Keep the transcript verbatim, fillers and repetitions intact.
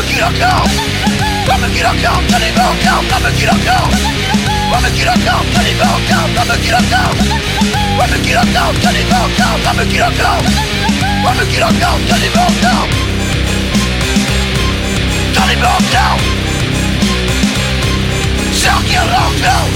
kill a cop. I'm a killer cop, cannibal cop. I'm a killer cop. I'm a killer cop, cannibal cop. I'm a killer cop. I'm a killer cop, cannibal cop. I'm a killer cop. I'm a killer cop, cannibal cop. Cannibal cop. Circle of hell.